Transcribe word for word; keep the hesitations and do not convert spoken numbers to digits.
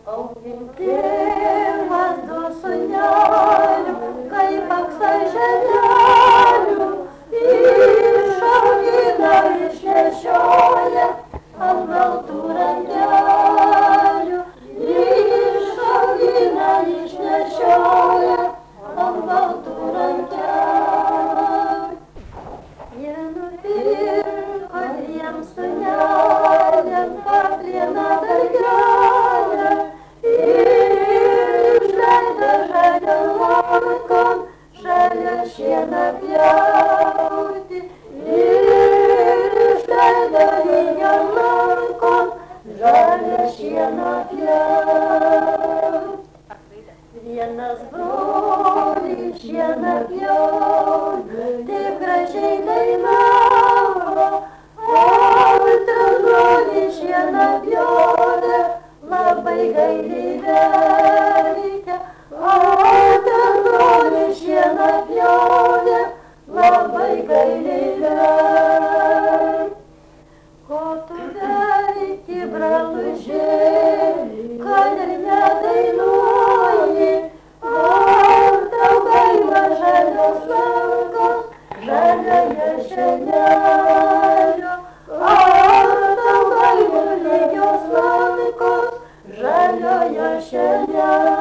Augintimas du sūnelių, kaip aksai žemelių, išaugina, išnešioja ant baltų rankelių. Išaugina, išnešioja ant baltų rankelių. Jie nupirko dviem sūneliam paplieną dargelę ir išleido žalią lankon, žalią šieną pjauti. Ir išleido lygią lankon, žalią šieną pjauti. Vienas brolis šieną pjauti, taip gražiai dainavo, antras brolis šieną pjauti, labai gailiai verkia. Antras brolis šieną pjauti, labai gailiai verkia. Ko tu verki, brolužėli, kad ir nedainuoji? Ar tau gaila žalios lankos, žaliojo šienelio? Ar tau gaila lygios lankos, žaliojo šienelio?